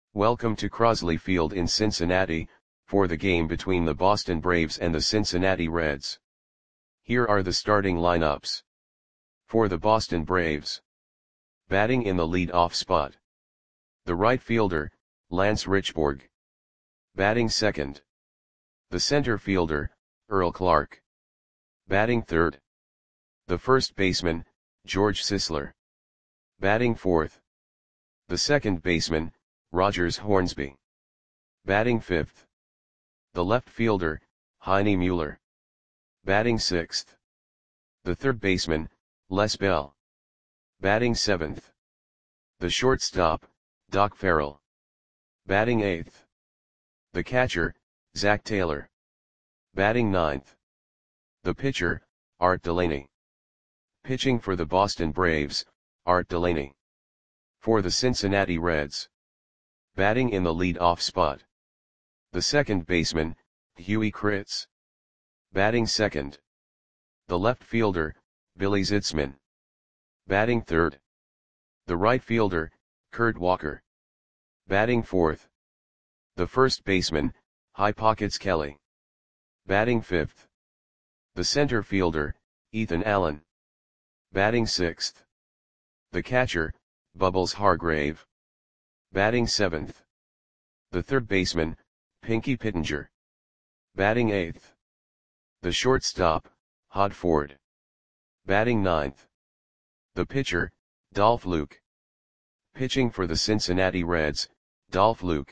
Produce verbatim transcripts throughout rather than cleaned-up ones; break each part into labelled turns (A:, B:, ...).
A: Welcome to Crosley Field in Cincinnati, for the game between the Boston Braves and the Cincinnati Reds. Here are the starting lineups. For the Boston Braves. Batting in the lead-off spot. The right fielder, Lance Richburg. Batting second. The center fielder, Earl Clark. Batting third. The first baseman, George Sisler. Batting fourth. The second baseman, Rogers Hornsby. Batting fifth. The left fielder, Heine Mueller. Batting sixth. The third baseman, Les Bell. Batting seventh. The shortstop, Doc Farrell. Batting eighth. The catcher, Zach Taylor. Batting ninth. The pitcher, Art Delaney. Pitching for the Boston Braves, Art Delaney. For the Cincinnati Reds. Batting in the lead-off spot. The second baseman, Huey Kritz. Batting second. The left fielder, Billy Zitzman. Batting third. The right fielder, Kurt Walker. Batting fourth. The first baseman, High Pockets Kelly. Batting fifth. The center fielder, Ethan Allen. Batting sixth. The catcher, Bubbles Hargrave. Batting seventh. The third baseman, Pinky Pittenger. Batting eighth. The shortstop, Hod Ford. Batting ninth. The pitcher, Dolph Luke. Pitching for the Cincinnati Reds, Dolph Luke.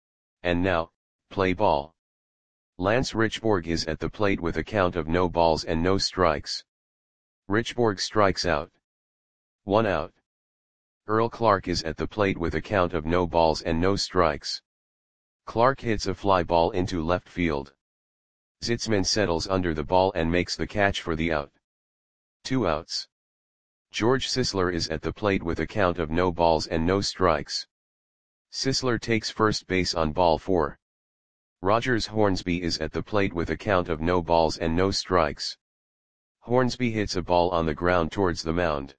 A: And now, play ball. Lance Richburg is at the plate with a count of no balls and no strikes. Richburg strikes out. One out. Earl Clark is at the plate with a count of no balls and no strikes. Clark hits a fly ball into left field. Zitzman settles under the ball and makes the catch for the out. Two outs. George Sisler is at the plate with a count of no balls and no strikes. Sisler takes first base on ball four. Rogers Hornsby is at the plate with a count of no balls and no strikes. Hornsby hits a ball on the ground towards the mound.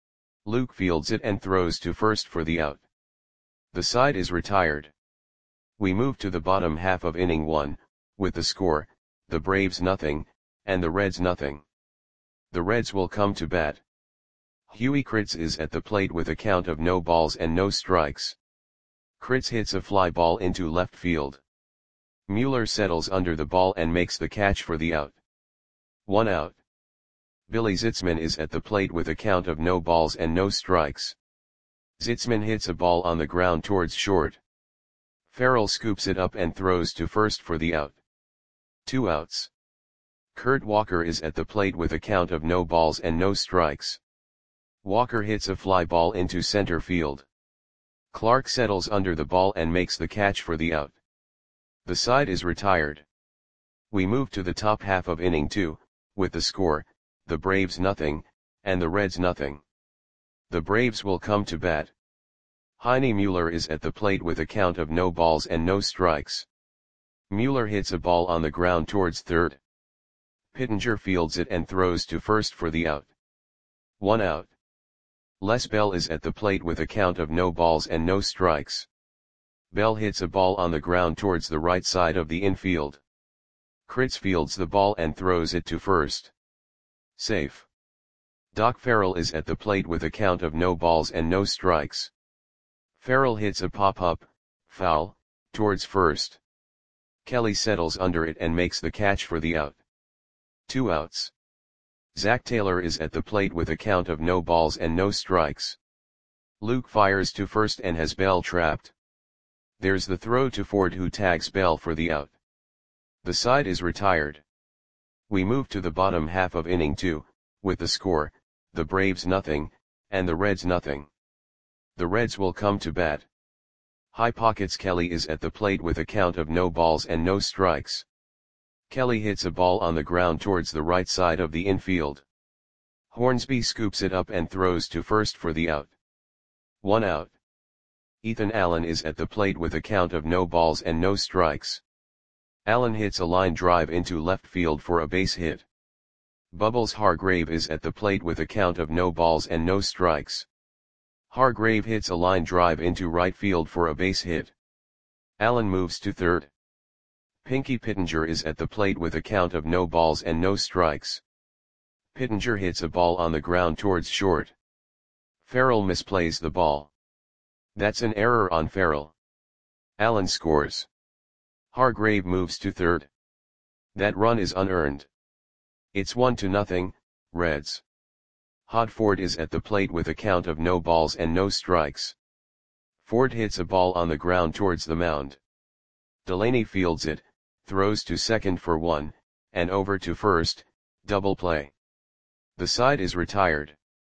A: Luke fields it and throws to first for the out. The side is retired. We move to the bottom half of inning one, with the score, the Braves nothing, and the Reds nothing. The Reds will come to bat. Huey Kritz is at the plate with a count of no balls and no strikes. Kritz hits a fly ball into left field. Mueller settles under the ball and makes the catch for the out. One out. Billy Zitzman is at the plate with a count of no balls and no strikes. Zitzman hits a ball on the ground towards short. Farrell scoops it up and throws to first for the out. Two outs. Kurt Walker is at the plate with a count of no balls and no strikes. Walker hits a fly ball into center field. Clark settles under the ball and makes the catch for the out. The side is retired. We move to the top half of inning two, with the score, the Braves nothing, and the Reds nothing. The Braves will come to bat. Heine Mueller is at the plate with a count of no balls and no strikes. Mueller hits a ball on the ground towards third. Pittenger fields it and throws to first for the out. One out. Les Bell is at the plate with a count of no balls and no strikes. Bell hits a ball on the ground towards the right side of the infield. Kritz fields the ball and throws it to first. Safe. Doc Farrell is at the plate with a count of no balls and no strikes. Farrell hits a pop-up, foul, towards first. Kelly settles under it and makes the catch for the out. Two outs. Zach Taylor is at the plate with a count of no balls and no strikes. Luke fires to first and has Bell trapped. There's the throw to Ford, who tags Bell for the out. The side is retired. We move to the bottom half of inning two, with the score, the Braves nothing, and the Reds nothing. The Reds will come to bat. High Pockets Kelly is at the plate with a count of no balls and no strikes. Kelly hits a ball on the ground towards the right side of the infield. Hornsby scoops it up and throws to first for the out. One out. Ethan Allen is at the plate with a count of no balls and no strikes. Allen hits a line drive into left field for a base hit. Bubbles Hargrave is at the plate with a count of no balls and no strikes. Hargrave hits a line drive into right field for a base hit. Allen moves to third. Pinky Pittenger is at the plate with a count of no balls and no strikes. Pittenger hits a ball on the ground towards short. Farrell misplays the ball. That's an error on Farrell. Allen scores. Hargrave moves to third. That run is unearned. It's one to nothing, Reds. Hodford is at the plate with a count of no balls and no strikes. Ford hits a ball on the ground towards the mound. Delaney fields it, throws to second for one, and over to first, double play. The side is retired.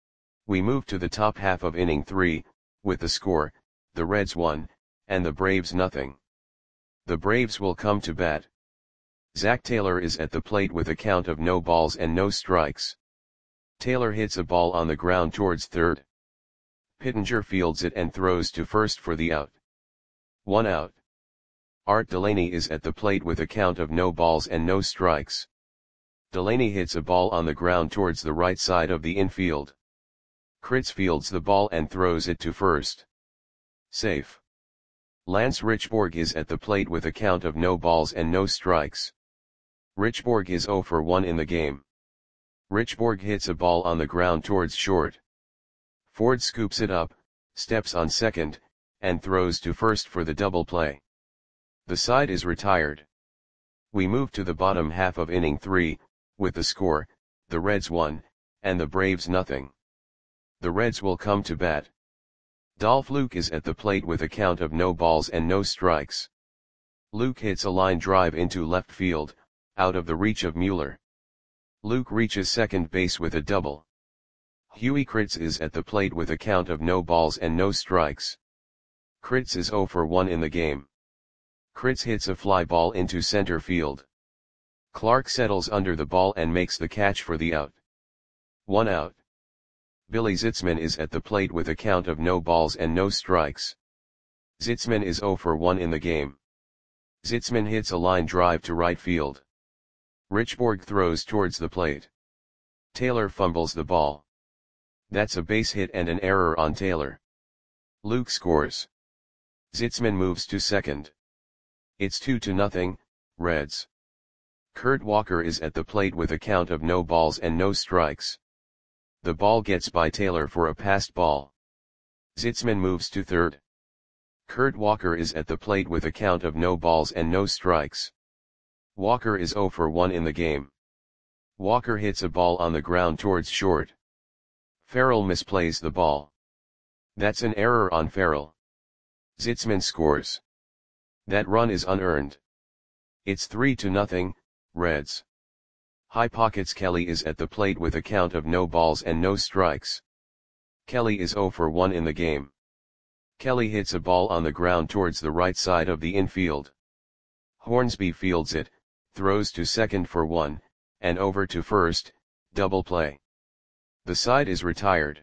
A: We move to the top half of inning three, with the score, the Reds one, and the Braves nothing. The Braves will come to bat. Zach Taylor is at the plate with a count of no balls and no strikes. Taylor hits a ball on the ground towards third. Pittenger fields it and throws to first for the out. One out. Art Delaney is at the plate with a count of no balls and no strikes. Delaney hits a ball on the ground towards the right side of the infield. Kritz fields the ball and throws it to first. Safe. Lance Richborg is at the plate with a count of no balls and no strikes. Richborg is zero for one in the game. Richborg hits a ball on the ground towards short. Ford scoops it up, steps on second, and throws to first for the double play. The side is retired. We move to the bottom half of inning three, with the score, the Reds one, and the Braves nothing. The Reds will come to bat. Dolph Luke is at the plate with a count of no balls and no strikes. Luke hits a line drive into left field, out of the reach of Mueller. Luke reaches second base with a double. Huey Kritz is at the plate with a count of no balls and no strikes. Kritz is zero for one in the game. Kritz hits a fly ball into center field. Clark settles under the ball and makes the catch for the out. One out. Billy Zitzman is at the plate with a count of no balls and no strikes. Zitzman is zero for one in the game. Zitzman hits a line drive to right field. Richborg throws towards the plate. Taylor fumbles the ball. That's a base hit and an error on Taylor. Luke scores. Zitzman moves to second. It's two to nothing, Reds. Kurt Walker is at the plate with a count of no balls and no strikes. The ball gets by Taylor for a passed ball. Zitzman moves to third. Kurt Walker is at the plate with a count of no balls and no strikes. Walker is zero for one in the game. Walker hits a ball on the ground towards short. Farrell misplays the ball. That's an error on Farrell. Zitzman scores. That run is unearned. It's three to nothing, Reds. High Pockets Kelly is at the plate with a count of no balls and no strikes. Kelly is zero for one in the game. Kelly hits a ball on the ground towards the right side of the infield. Hornsby fields it, throws to second for one, and over to first, double play. The side is retired.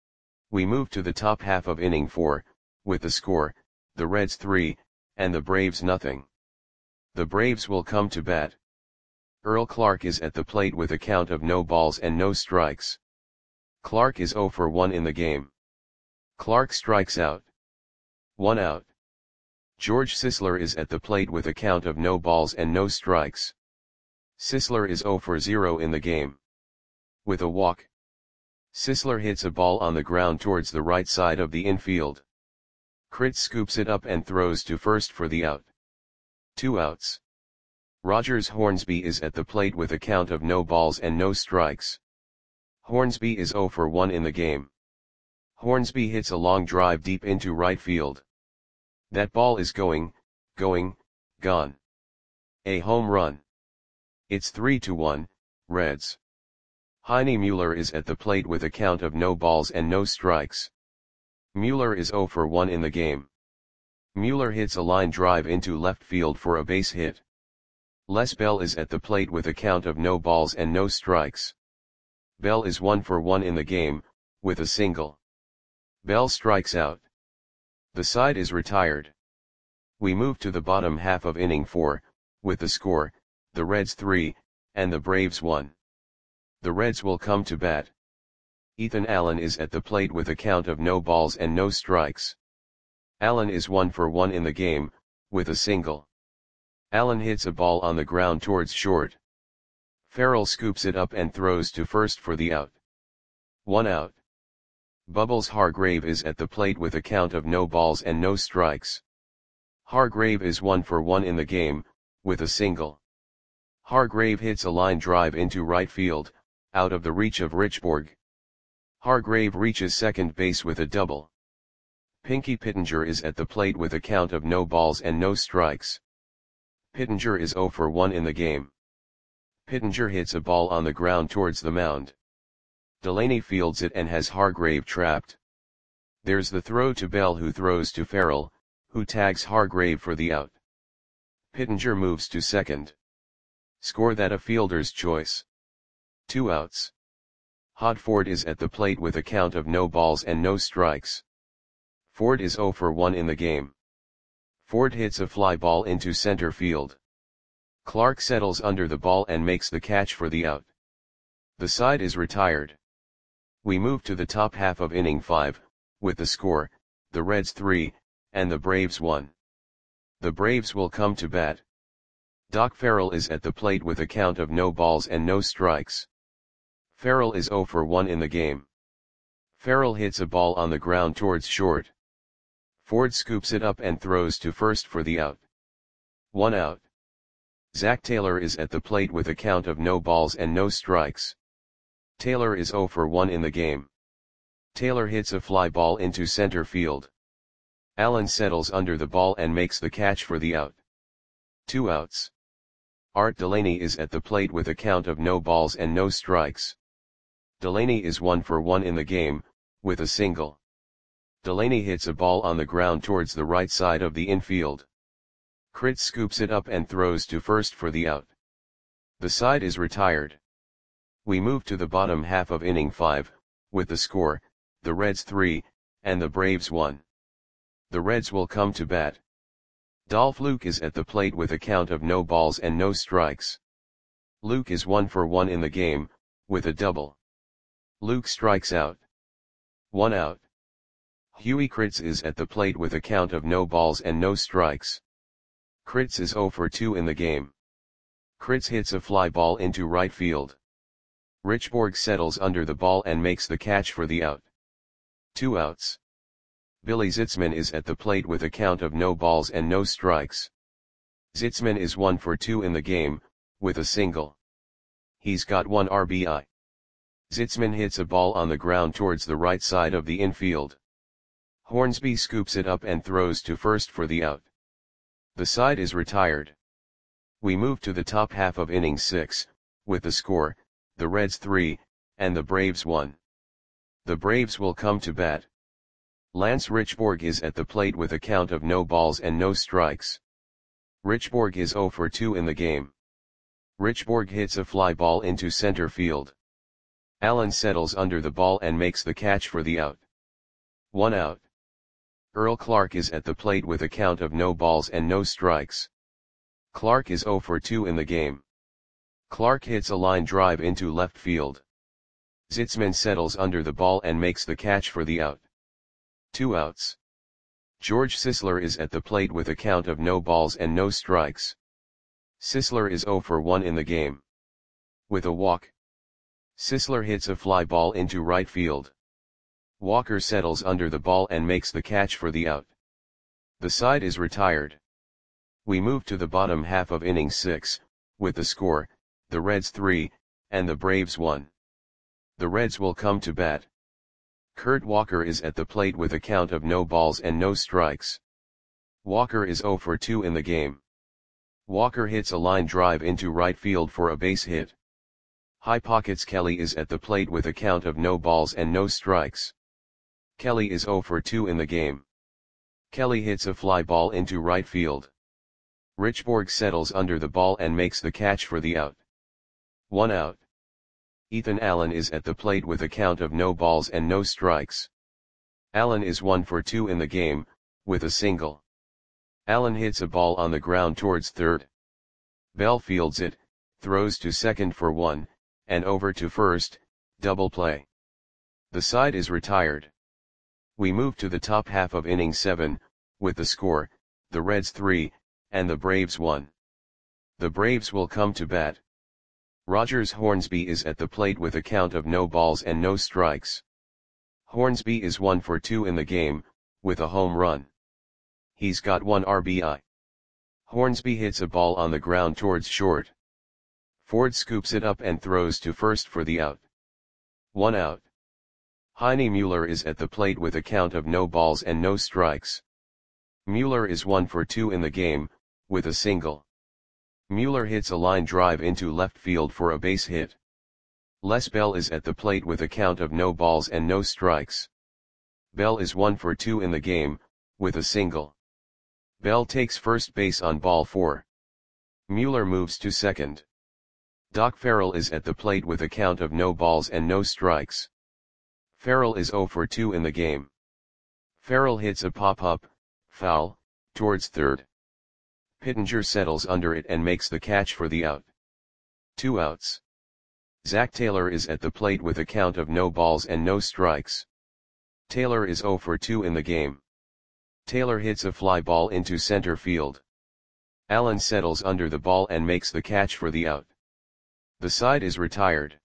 A: We move to the top half of inning four, with the score, the Reds three, and the Braves nothing. The Braves will come to bat. Earl Clark is at the plate with a count of no balls and no strikes. Clark is zero for one in the game. Clark strikes out. One out. George Sisler is at the plate with a count of no balls and no strikes. Sisler is zero for zero in the game. With a walk. Sisler hits a ball on the ground towards the right side of the infield. Kritz scoops it up and throws to first for the out. Two outs. Rogers Hornsby is at the plate with a count of no balls and no strikes. Hornsby is zero for one in the game. Hornsby hits a long drive deep into right field. That ball is going, going, gone. A home run. It's three to one, Reds. Heine Mueller is at the plate with a count of no balls and no strikes. Mueller is zero for one in the game. Mueller hits a line drive into left field for a base hit. Les Bell is at the plate with a count of no balls and no strikes. Bell is one for one in the game, with a single. Bell strikes out. The side is retired. We move to the bottom half of inning four, with the score, the Reds three, and the Braves one. The Reds will come to bat. Ethan Allen is at the plate with a count of no balls and no strikes. Allen is one for one in the game, with a single. Allen hits a ball on the ground towards short. Farrell scoops it up and throws to first for the out. One out. Bubbles Hargrave is at the plate with a count of no balls and no strikes. Hargrave is one for one in the game, with a single. Hargrave hits a line drive into right field, out of the reach of Richborg. Hargrave reaches second base with a double. Pinky Pittenger is at the plate with a count of no balls and no strikes. Pittenger is zero for one in the game. Pittenger hits a ball on the ground towards the mound. Delaney fields it and has Hargrave trapped. There's the throw to Bell, who throws to Farrell, who tags Hargrave for the out. Pittenger moves to second. Score that a fielder's choice. Two outs. Hodford is at the plate with a count of no balls and no strikes. Ford is zero for one in the game. Ford hits a fly ball into center field. Clark settles under the ball and makes the catch for the out. The side is retired. We move to the top half of inning five, with the score, the Reds three, and the Braves one. The Braves will come to bat. Doc Farrell is at the plate with a count of no balls and no strikes. Farrell is zero for one in the game. Farrell hits a ball on the ground towards short. Ford scoops it up and throws to first for the out. One out. Zach Taylor is at the plate with a count of no balls and no strikes. Taylor is zero for one in the game. Taylor hits a fly ball into center field. Allen settles under the ball and makes the catch for the out. Two outs. Art Delaney is at the plate with a count of no balls and no strikes. Delaney is one for one in the game, with a single. Delaney hits a ball on the ground towards the right side of the infield. Kritz scoops it up and throws to first for the out. The side is retired. We move to the bottom half of inning five, with the score, the Reds three, and the Braves one. The Reds will come to bat. Dolph Luke is at the plate with a count of no balls and no strikes. Luke is one for one in the game, with a double. Luke strikes out. One out. Huey Kritz is at the plate with a count of no balls and no strikes. Kritz is zero for two in the game. Kritz hits a fly ball into right field. Richborg settles under the ball and makes the catch for the out. Two outs. Billy Zitzman is at the plate with a count of no balls and no strikes. Zitzman is one for two in the game, with a single. He's got one R B I. Zitzman hits a ball on the ground towards the right side of the infield. Hornsby scoops it up and throws to first for the out. The side is retired. We move to the top half of inning six, with the score, the Reds three, and the Braves one. The Braves will come to bat. Lance Richborg is at the plate with a count of no balls and no strikes. Richborg is zero for two in the game. Richborg hits a fly ball into center field. Allen settles under the ball and makes the catch for the out. One out. Earl Clark is at the plate with a count of no balls and no strikes. Clark is zero for two in the game. Clark hits a line drive into left field. Zitzman settles under the ball and makes the catch for the out. Two outs. George Sisler is at the plate with a count of no balls and no strikes. Sisler is zero for one in the game. With a walk. Sisler hits a fly ball into right field. Walker settles under the ball and makes the catch for the out. The side is retired. We move to the bottom half of inning six, with the score, the Reds three, and the Braves one. The Reds will come to bat. Kurt Walker is at the plate with a count of no balls and no strikes. Walker is zero for two in the game. Walker hits a line drive into right field for a base hit. High Pockets Kelly is at the plate with a count of no balls and no strikes. Kelly is zero for two in the game. Kelly hits a fly ball into right field. Richborg settles under the ball and makes the catch for the out. One out. Ethan Allen is at the plate with a count of no balls and no strikes. Allen is one for two in the game, with a single. Allen hits a ball on the ground towards third. Bell fields it, throws to second for one, and over to first, double play. The side is retired. We move to the top half of inning seven, with the score, the Reds three, and the Braves one. The Braves will come to bat. Rogers Hornsby is at the plate with a count of no balls and no strikes. Hornsby is one for two in the game, with a home run. He's got one R B I. Hornsby hits a ball on the ground towards short. Ford scoops it up and throws to first for the out. One out. Heine Mueller is at the plate with a count of no balls and no strikes. Mueller is one for two in the game, with a single. Mueller hits a line drive into left field for a base hit. Les Bell is at the plate with a count of no balls and no strikes. Bell is one for two in the game, with a single. Bell takes first base on ball four. Mueller moves to second. Doc Farrell is at the plate with a count of no balls and no strikes. Farrell is zero for two in the game. Farrell hits a pop-up, foul, towards third. Pittenger settles under it and makes the catch for the out. Two outs. Zach Taylor is at the plate with a count of no balls and no strikes. Taylor is zero for two in the game. Taylor hits a fly ball into center field. Allen settles under the ball and makes the catch for the out. The side is retired.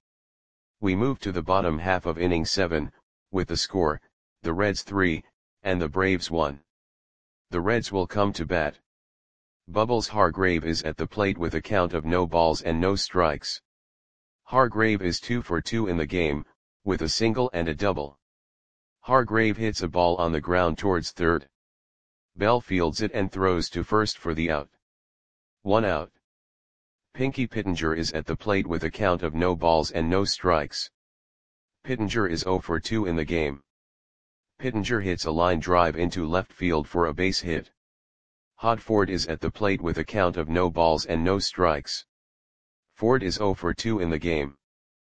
A: We move to the bottom half of inning seven, with the score, the Reds three, and the Braves one. The Reds will come to bat. Bubbles Hargrave is at the plate with a count of no balls and no strikes. Hargrave is two for two in the game, with a single and a double. Hargrave hits a ball on the ground towards third. Bell fields it and throws to first for the out. One out. Pinky Pittenger is at the plate with a count of no balls and no strikes. Pittenger is zero for two in the game. Pittenger hits a line drive into left field for a base hit. Hod Ford is at the plate with a count of no balls and no strikes. Ford is zero for two in the game.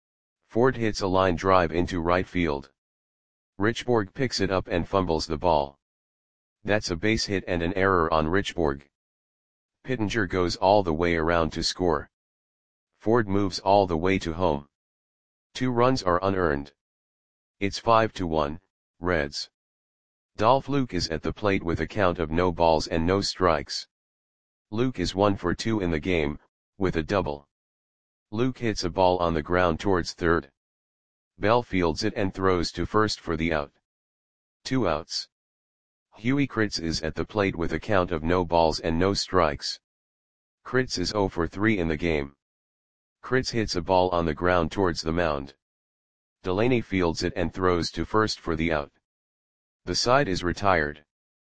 A: Ford hits a line drive into right field. Richborg picks it up and fumbles the ball. That's a base hit and an error on Richborg. Pittenger goes all the way around to score. Ford moves all the way to home. Two runs are unearned. It's five to one, Reds. Dolph Luke is at the plate with a count of no balls and no strikes. Luke is one for two in the game, with a double. Luke hits a ball on the ground towards third. Bell fields it and throws to first for the out. Two outs. Huey Kritz is at the plate with a count of no balls and no strikes. Kritz is zero for three in the game. Kritz hits a ball on the ground towards the mound. Delaney fields it and throws to first for the out. The side is retired.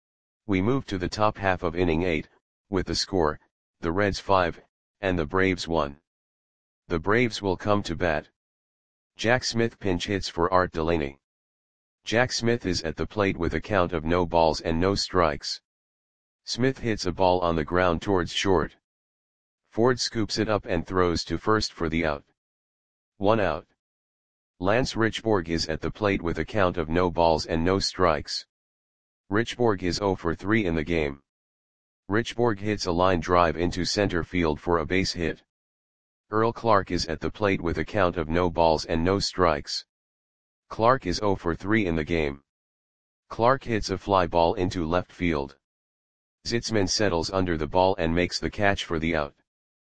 A: We move to the top half of inning eight, with the score, the Reds five, and the Braves one. The Braves will come to bat. Jack Smith pinch hits for Art Delaney. Jack Smith is at the plate with a count of no balls and no strikes. Smith hits a ball on the ground towards short. Ford scoops it up and throws to first for the out. One out. Lance Richborg is at the plate with a count of no balls and no strikes. Richborg is zero for three in the game. Richborg hits a line drive into center field for a base hit. Earl Clark is at the plate with a count of no balls and no strikes. Clark is zero for three in the game. Clark hits a fly ball into left field. Zitzman settles under the ball and makes the catch for the out.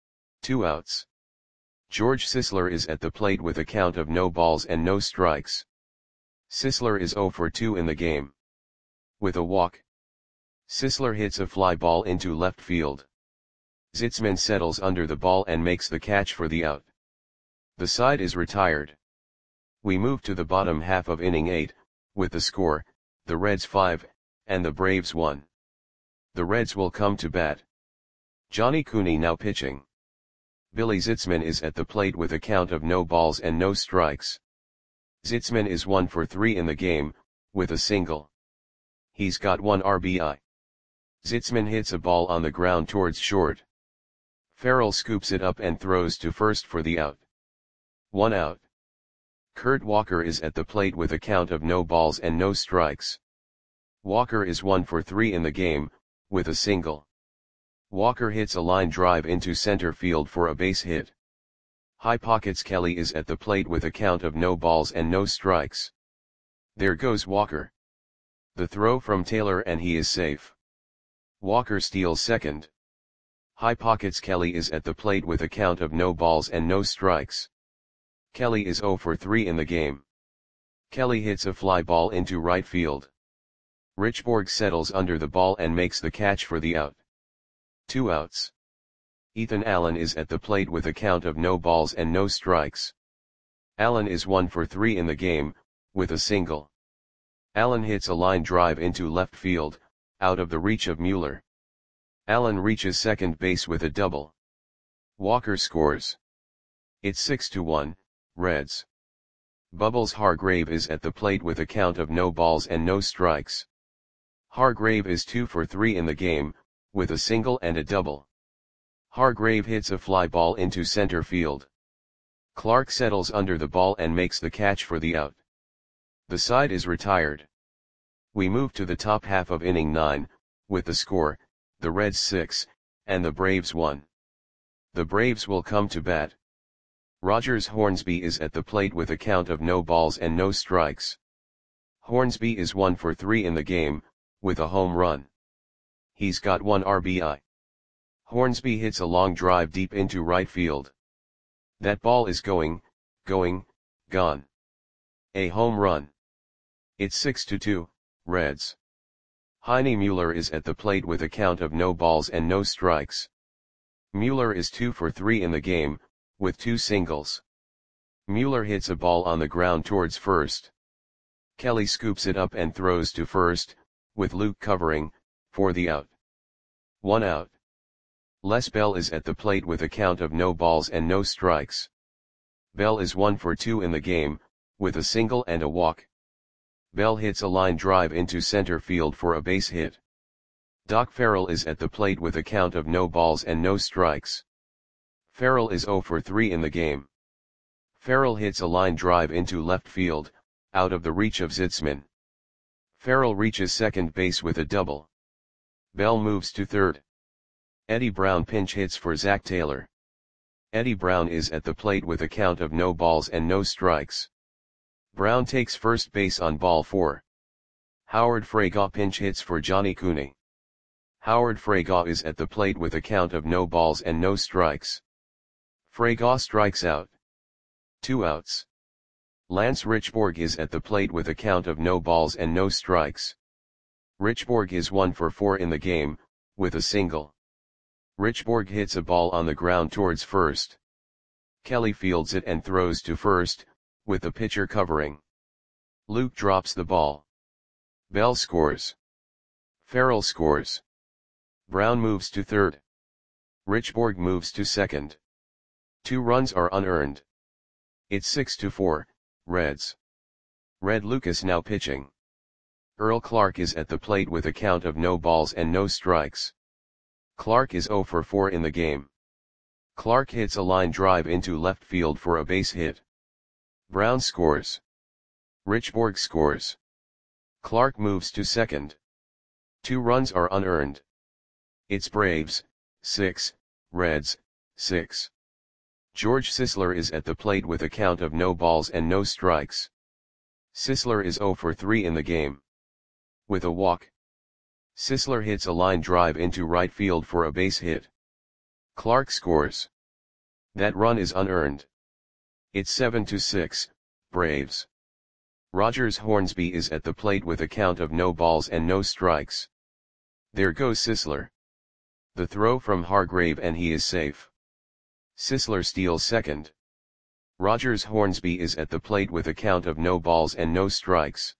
A: Two outs. George Sisler is at the plate with a count of no balls and no strikes. Sisler is zero for two in the game. With a walk. Sisler hits a fly ball into left field. Zitzman settles under the ball and makes the catch for the out. The side is retired. We move to the bottom half of inning eight, with the score, the Reds five, and the Braves one. The Reds will come to bat. Johnny Cooney now pitching. Billy Zitzman is at the plate with a count of no balls and no strikes. Zitzman is one for three in the game, with a single. He's got one R B I. Zitzman hits a ball on the ground towards short. Farrell scoops it up and throws to first for the out. One out. Kurt Walker is at the plate with a count of no balls and no strikes. Walker is one for three in the game, with a single. Walker hits a line drive into center field for a base hit. High Pockets Kelly is at the plate with a count of no balls and no strikes. There goes Walker. The throw from Taylor and he is safe. Walker steals second. High pockets. Kelly is at the plate with a count of no balls and no strikes. Kelly is zero for three in the game. Kelly hits a fly ball into right field. Richborg settles under the ball and makes the catch for the out. Two outs. Ethan Allen is at the plate with a count of no balls and no strikes. Allen is one for three in the game, with a single. Allen hits a line drive into left field, out of the reach of Mueller. Allen reaches second base with a double. Walker scores. It's six to one, Reds. Bubbles Hargrave is at the plate with a count of no balls and no strikes. Hargrave is two for three in the game, with a single and a double. Hargrave hits a fly ball into center field. Clark settles under the ball and makes the catch for the out. The side is retired. We move to the top half of inning nine, with the score, the Reds six, and the Braves one. The Braves will come to bat. Rogers Hornsby is at the plate with a count of no balls and no strikes. Hornsby is one for three in the game, with a home run. He's got one R B I. Hornsby hits a long drive deep into right field. That ball is going, going, gone. A home run. It's six to two, Reds. Heine Mueller is at the plate with a count of no balls and no strikes. Mueller is two for three in the game, with two singles. Mueller hits a ball on the ground towards first. Kelly scoops it up and throws to first, with Luke covering, for the out. One out. Les Bell is at the plate with a count of no balls and no strikes. Bell is one for two in the game, with a single and a walk. Bell hits a line drive into center field for a base hit. Doc Farrell is at the plate with a count of no balls and no strikes. Farrell is zero for three in the game. Farrell hits a line drive into left field, out of the reach of Zitzman. Farrell reaches second base with a double. Bell moves to third. Eddie Brown pinch hits for Zach Taylor. Eddie Brown is at the plate with a count of no balls and no strikes. Brown takes first base on ball four. Howard Fragaw pinch hits for Johnny Cooney. Howard Fragaw is at the plate with a count of no balls and no strikes. Fragaw strikes out. Two outs. Lance Richborg is at the plate with a count of no balls and no strikes. Richborg is one for four in the game, with a single. Richborg hits a ball on the ground towards first. Kelly fields it and throws to first, with the pitcher covering. Luke drops the ball. Bell scores. Farrell scores. Brown moves to third. Richborg moves to second. Two runs are unearned. It's six to four, Reds. Red Lucas now pitching. Earl Clark is at the plate with a count of no balls and no strikes. Clark is zero for four in the game. Clark hits a line drive into left field for a base hit. Brown scores. Richborg scores. Clark moves to second. Two runs are unearned. It's Braves, six, Reds, six. George Sisler is at the plate with a count of no balls and no strikes. Sisler is zero for three in the game. With a walk. Sisler hits a line drive into right field for a base hit. Clark scores. That run is unearned. It's seven to six, Braves. Rogers Hornsby is at the plate with a count of no balls and no strikes. There goes Sisler. The throw from Hargrave and he is safe. Sisler steals second. Rogers Hornsby is at the plate with a count of no balls and no strikes.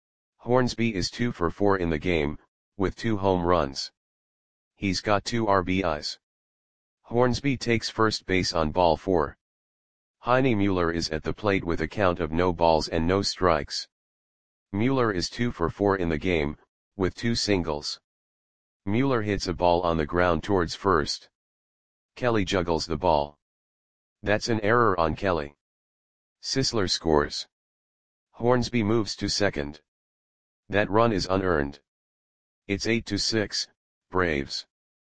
A: Hornsby is two for four in the game, with two home runs. He's got two R B Is. Hornsby takes first base on ball four. Heine Mueller is at the plate with a count of no balls and no strikes. Mueller is two for four in the game, with two singles. Mueller hits a ball on the ground towards first. Kelly juggles the ball. That's an error on Kelly. Sisler scores. Hornsby moves to second. That run is unearned. It's eight to six, Braves.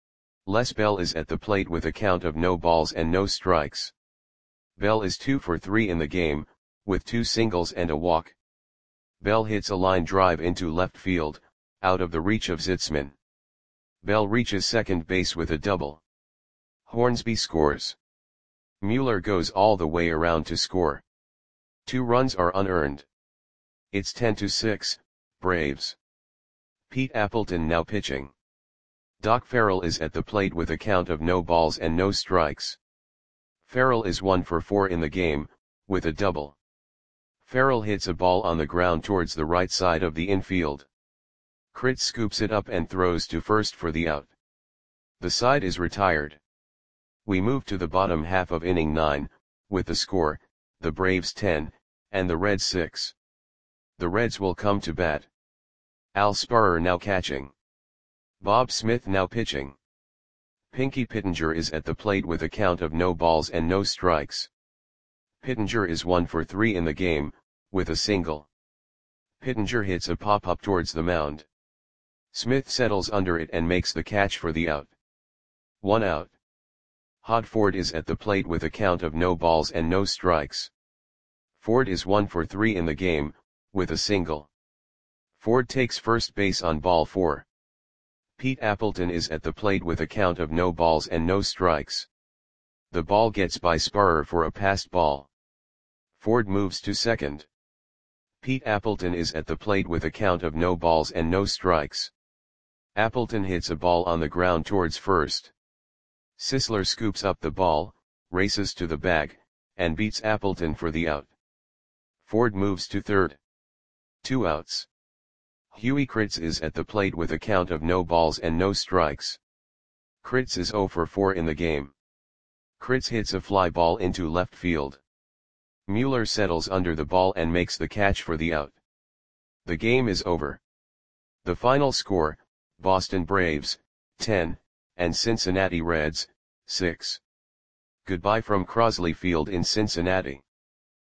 A: Les Bell is at the plate with a count of no balls and no strikes. Bell is two for three in the game, with two singles and a walk. Bell hits a line drive into left field, out of the reach of Zitzman. Bell reaches second base with a double. Hornsby scores. Mueller goes all the way around to score. Two runs are unearned. It's ten to six, Braves. Pete Appleton now pitching. Doc Farrell is at the plate with a count of no balls and no strikes. Farrell is one for four in the game, with a double. Farrell hits a ball on the ground towards the right side of the infield. Kritz scoops it up and throws to first for the out. The side is retired. We move to the bottom half of inning nine, with the score, the Braves ten, and the Reds six. The Reds will come to bat. Al Sparrer now catching. Bob Smith now pitching. Pinky Pittenger is at the plate with a count of no balls and no strikes. Pittenger is one for three in the game, with a single. Pittenger hits a pop-up towards the mound. Smith settles under it and makes the catch for the out. One out. Hod Ford is at the plate with a count of no balls and no strikes. Ford is one for three in the game, with a single. Ford takes first base on ball four. Pete Appleton is at the plate with a count of no balls and no strikes. The ball gets by Sparrer for a passed ball. Ford moves to second. Pete Appleton is at the plate with a count of no balls and no strikes. Appleton hits a ball on the ground towards first. Sisler scoops up the ball, races to the bag, and beats Appleton for the out. Ford moves to third. Two outs. Huey Kritz is at the plate with a count of no balls and no strikes. Kritz is zero for four in the game. Kritz hits a fly ball into left field. Mueller settles under the ball and makes the catch for the out. The game is over. The final score, Boston Braves, ten, and Cincinnati Reds, six. Goodbye from Crosley Field in Cincinnati.